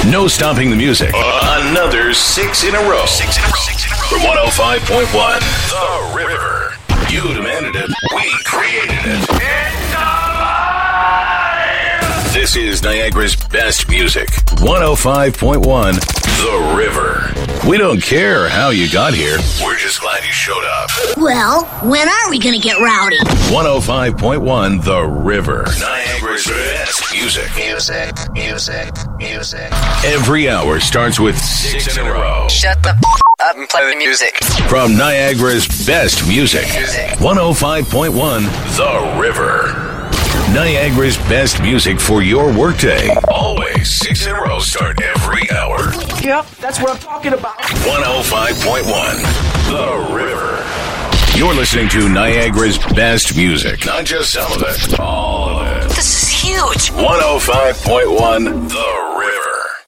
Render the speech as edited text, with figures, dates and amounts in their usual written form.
No stopping the music. Another 6 in a row. From 105.1 The River. You demanded it. We created it. It's alive! This is Niagara's best music. 105.1 The River. We don't care how you got here. We're just glad you showed up. Well, when are we going to get rowdy? 105.1 The River. Niagara's best music. Music. Every hour starts with 6 in a row. Shut the up and play the music. From Niagara's best music. 105.1 The River. Niagara's best music for your workday. Always 6 in a row start every hour. Yep, that's what I'm talking about. 105.1 The River. You're listening to Niagara's best music. Not just some of it, all of it. This is huge. 105.1 The River.